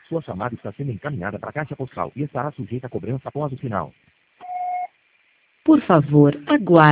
Sua chamada está sendo encaminhada para a caixa postal e estará sujeita a cobrança após o sinal. Por favor, aguarde.